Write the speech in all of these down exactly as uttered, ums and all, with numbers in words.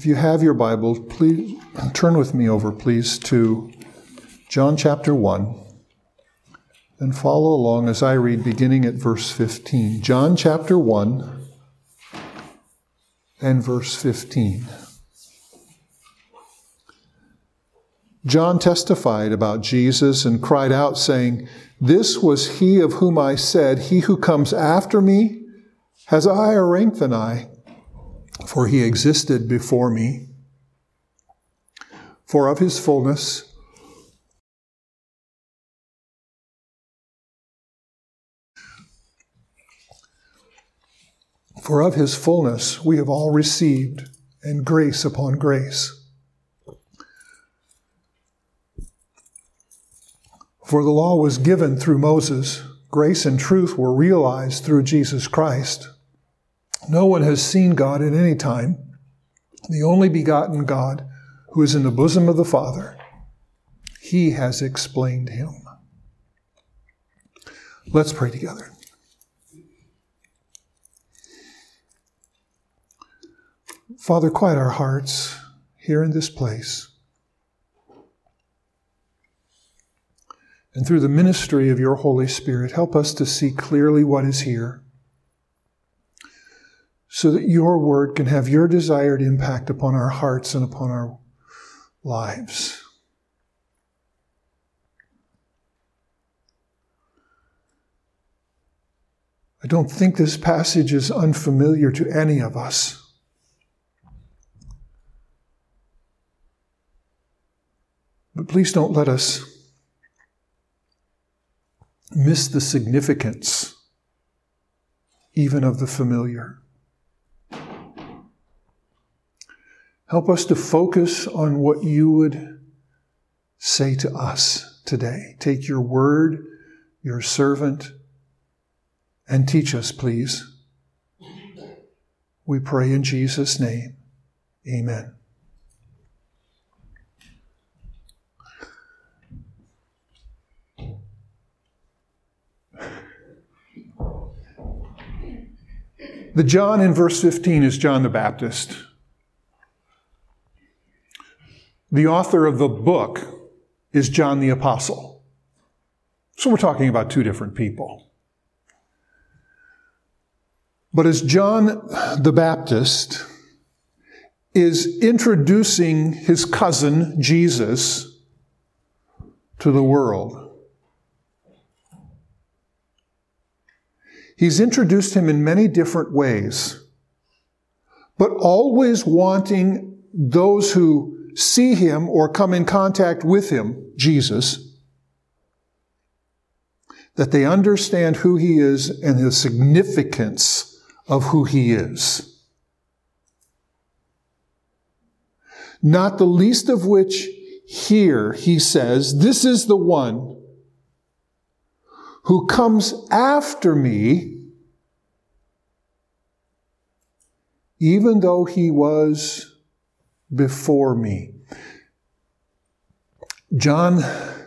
If you have your Bible, please turn with me over, please, to John chapter one, and follow along as I read beginning at verse fifteen. John chapter one and verse fifteen. John testified about Jesus and cried out, saying, "This was he of whom I said, 'He who comes after me has a higher rank than I, for he existed before me. For of his fullness For of his fullness we have all received, and grace upon grace. For the law was given through Moses, grace and truth were realized through Jesus Christ. No one has seen God at any time. The only begotten God, who is in the bosom of the Father, he has explained him." Let's pray together. Father, quiet our hearts here in this place. And through the ministry of your Holy Spirit, help us to see clearly what is here, so that your word can have your desired impact upon our hearts and upon our lives. I don't think this passage is unfamiliar to any of us. But please don't let us miss the significance even of the familiar. Help us to focus on what you would say to us today. Take your word, your servant, and teach us, please. We pray in Jesus' name. Amen. The John in verse fifteen is John the Baptist. The author of the book is John the Apostle. So we're talking about two different people. But as John the Baptist is introducing his cousin Jesus to the world, he's introduced him in many different ways, but always wanting those who see him or come in contact with him, Jesus, that they understand who he is and the significance of who he is. Not the least of which here he says, "This is the one who comes after me, even though he was before me." John,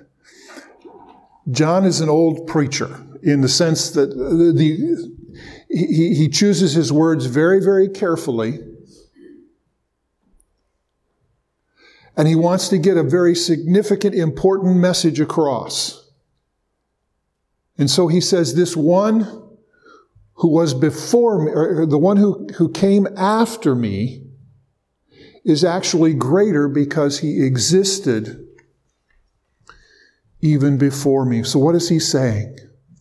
John is an old preacher in the sense that the, he, he chooses his words very, very carefully. And he wants to get a very significant, important message across. And so he says, this one who was before me, or the one who, who came after me, is actually greater because he existed even before me. So what is he saying?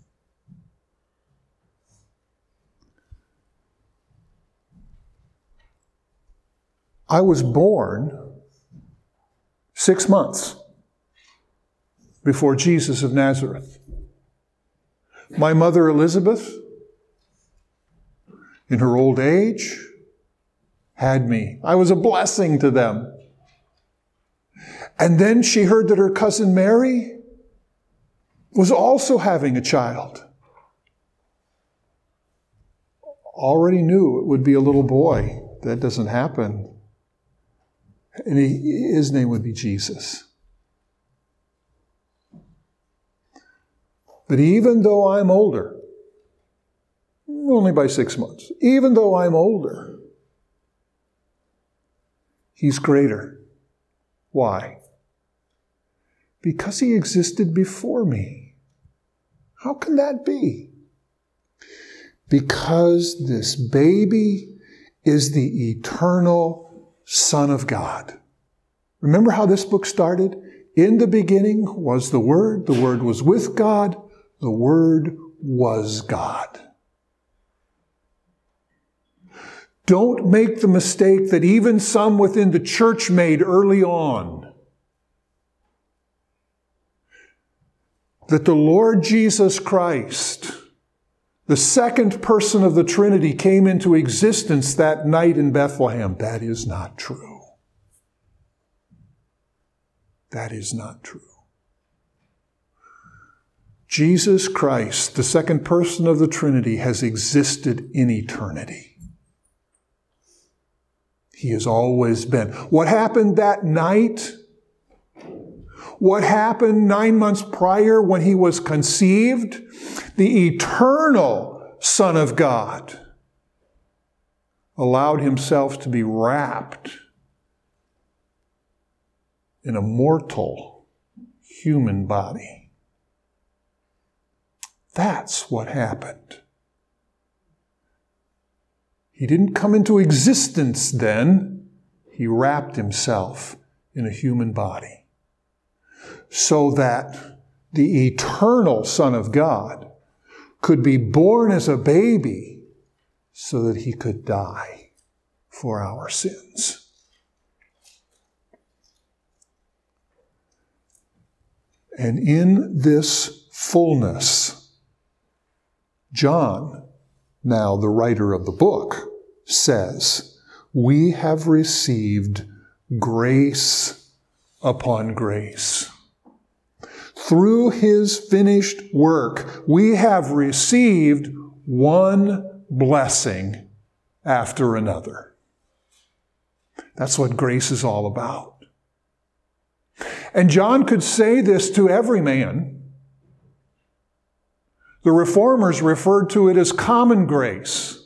I was born six months before Jesus of Nazareth. My mother Elizabeth, in her old age, had me. I was a blessing to them. And then she heard that her cousin Mary was also having a child. Already knew it would be a little boy. That doesn't happen. And he, his name would be Jesus. But even though I'm older, only by six months, even though I'm older, He's greater. Why? Because he existed before me. How can that be? Because this baby is the eternal Son of God. Remember how this book started? In the beginning was the Word. The Word was with God. The Word was God. Don't make the mistake that even some within the church made early on. That the Lord Jesus Christ, the second person of the Trinity, came into existence that night in Bethlehem. That is not true. That is not true. Jesus Christ, the second person of the Trinity, has existed in eternity. He has always been. What happened that night? What happened nine months prior when he was conceived? The eternal Son of God allowed himself to be wrapped in a mortal human body. That's what happened. He didn't come into existence then. He wrapped himself in a human body so that the eternal Son of God could be born as a baby so that he could die for our sins. And in this fullness, John, now the writer of the book, says, we have received grace upon grace. Through his finished work, we have received one blessing after another. That's what grace is all about. And John could say this to every man. The Reformers referred to it as common grace.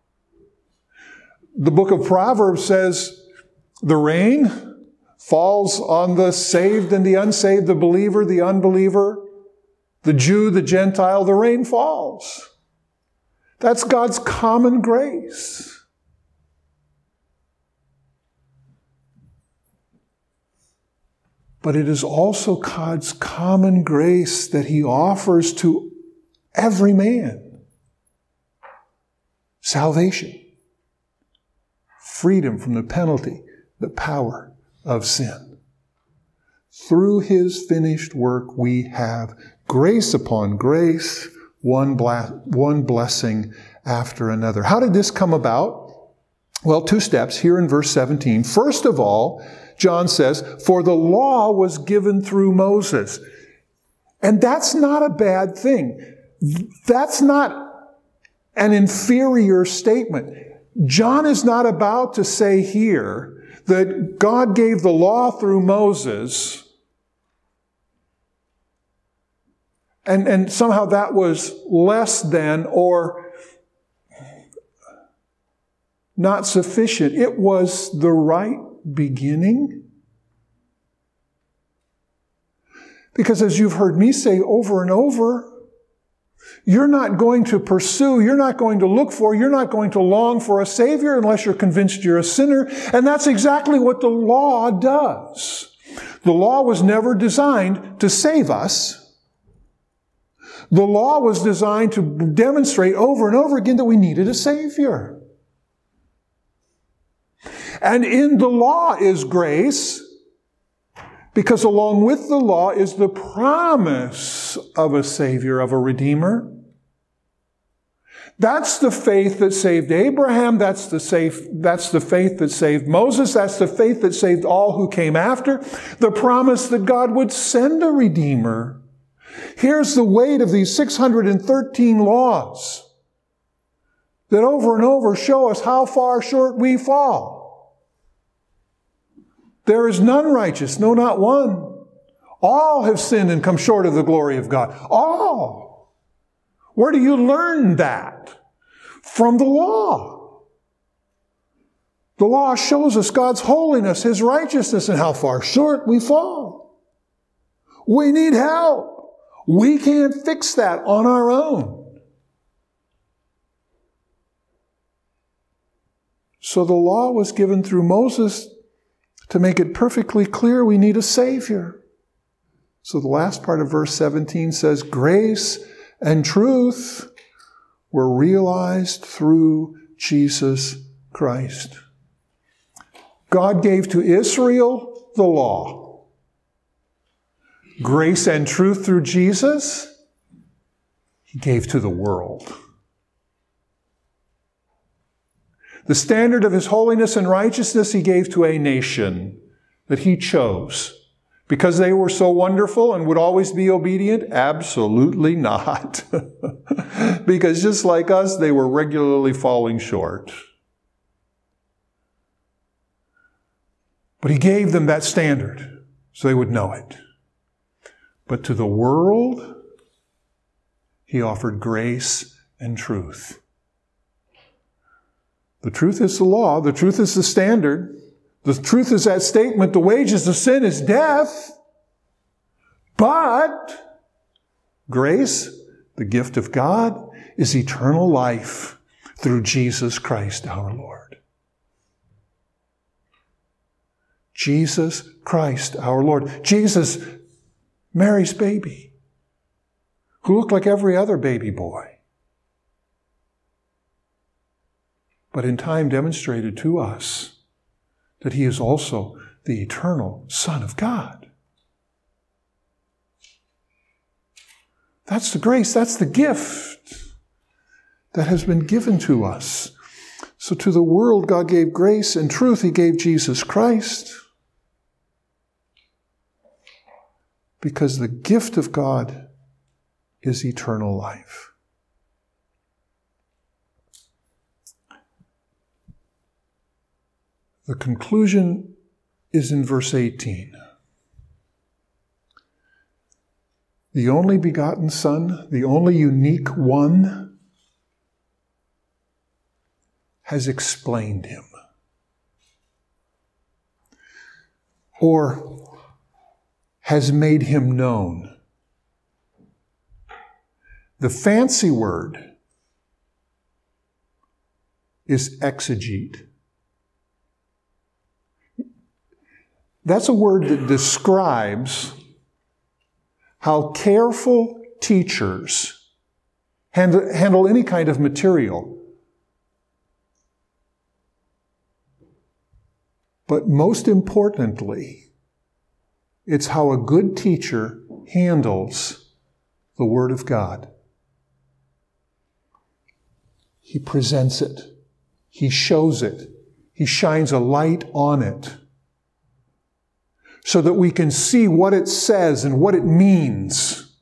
The book of Proverbs says the rain falls on the saved and the unsaved, the believer, the unbeliever, the Jew, the Gentile. The rain falls. That's God's common grace. But it is also God's common grace that he offers to every man. Salvation. Freedom from the penalty, the power of sin. Through his finished work, we have grace upon grace, one, bla- one blessing after another. How did this come about? Well, two steps here in verse seventeen. First of all, John says, for the law was given through Moses. And that's not a bad thing. That's not an inferior statement. John is not about to say here that God gave the law through Moses and, and somehow that was less than or not sufficient. It was the right beginning. Because as you've heard me say over and over, you're not going to pursue, you're not going to look for, you're not going to long for a Savior unless you're convinced you're a sinner. And that's exactly what the law does. The law was never designed to save us. The law was designed to demonstrate over and over again that we needed a Savior. And in the law is grace, because along with the law is the promise of a Savior, of a Redeemer. That's the faith that saved Abraham. That's the safe, that's the faith that saved Moses. That's the faith that saved all who came after. The promise that God would send a Redeemer. Here's the weight of these six hundred thirteen laws that over and over show us how far short we fall. There is none righteous, no, not one. All have sinned and come short of the glory of God. All. Where do you learn that? From the law. The law shows us God's holiness, His righteousness, and how far short we fall. We need help. We can't fix that on our own. So the law was given through Moses to make it perfectly clear we need a Savior. So the last part of verse seventeen says, grace and truth were realized through Jesus Christ. God gave to Israel the law. Grace and truth through Jesus, He gave to the world. The standard of His holiness and righteousness He gave to a nation that He chose. Because they were so wonderful and would always be obedient? Absolutely not. Because just like us, they were regularly falling short. But He gave them that standard so they would know it. But to the world, He offered grace and truth. The truth is the law. The truth is the standard. The truth is that statement, the wages of sin is death. But grace, the gift of God, is eternal life through Jesus Christ our Lord. Jesus Christ our Lord. Jesus, Mary's baby, who looked like every other baby boy, but in time demonstrated to us that He is also the eternal Son of God. That's the grace, that's the gift that has been given to us. So to the world, God gave grace and truth. He gave Jesus Christ. Because the gift of God is eternal life. The conclusion is in verse eighteen. The only begotten Son, the only unique one, has explained Him. Or has made Him known. The fancy word is exegete. That's a word that describes how careful teachers handle, handle any kind of material. But most importantly, it's how a good teacher handles the Word of God. He presents it. He shows it. He shines a light on it so that we can see what it says and what it means.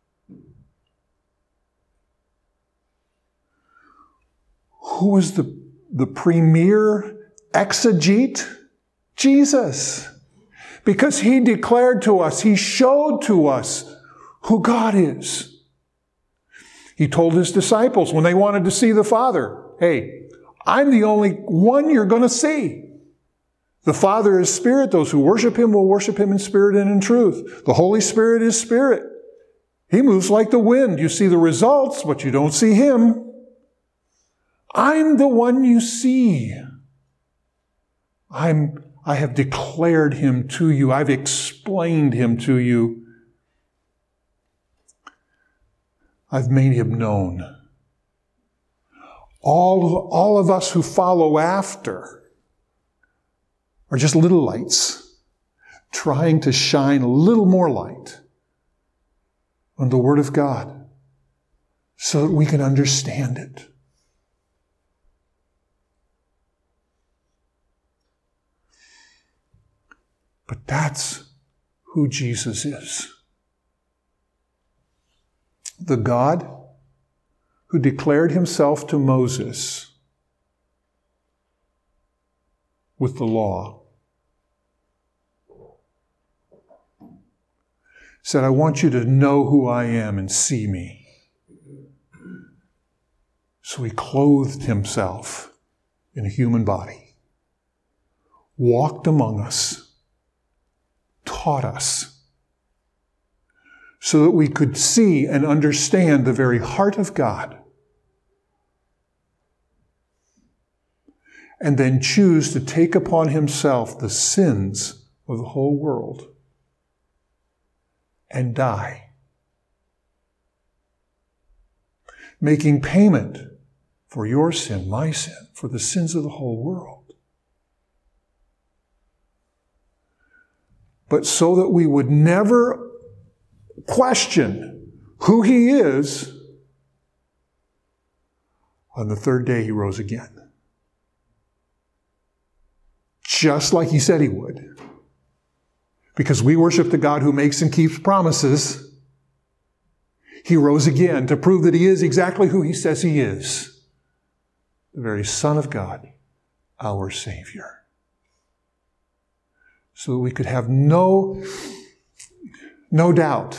Who is the, the premier exegete? Jesus. Because He declared to us, He showed to us who God is. He told His disciples when they wanted to see the Father, hey, I'm the only one you're going to see. The Father is Spirit. Those who worship Him will worship Him in spirit and in truth. The Holy Spirit is Spirit. He moves like the wind. You see the results, but you don't see Him. I'm the one you see. I'm, I have declared Him to you. I've explained Him to you. I've made Him known. All, all of us who follow after are just little lights, trying to shine a little more light on the Word of God so that we can understand it. But that's who Jesus is. The God who declared Himself to Moses with the law said, I want you to know who I am and see me. So He clothed Himself in a human body walked among us, taught us, so that we could see and understand the very heart of God, and then choose to take upon himself the sins of the whole world and die, making payment for your sin, my sin, for the sins of the whole world. But so that we would never question who he is, on the third day he rose again. Just like he said he would. Because we worship the God who makes and keeps promises, he rose again to prove that he is exactly who he says he is. The very Son of God, our Savior. So that we could have no, no doubt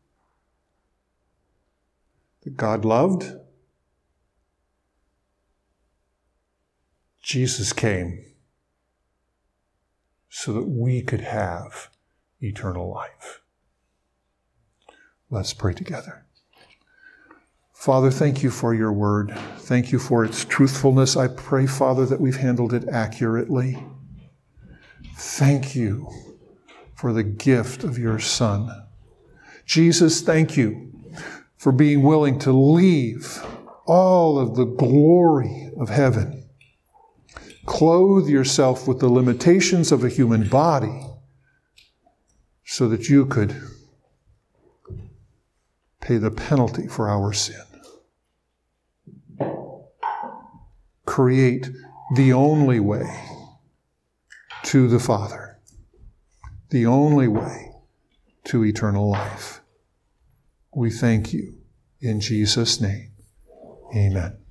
that God loved. Jesus came so that we could have eternal life. Let's pray together. Father, thank you for your word. Thank you for its truthfulness. I pray, Father, that we've handled it accurately. Thank you for the gift of your Son. Jesus, thank you for being willing to leave all of the glory of heaven, clothe yourself with the limitations of a human body so that you could pay the penalty for our sin. Create the only way to the Father, the only way to eternal life. We thank you in Jesus' name. Amen.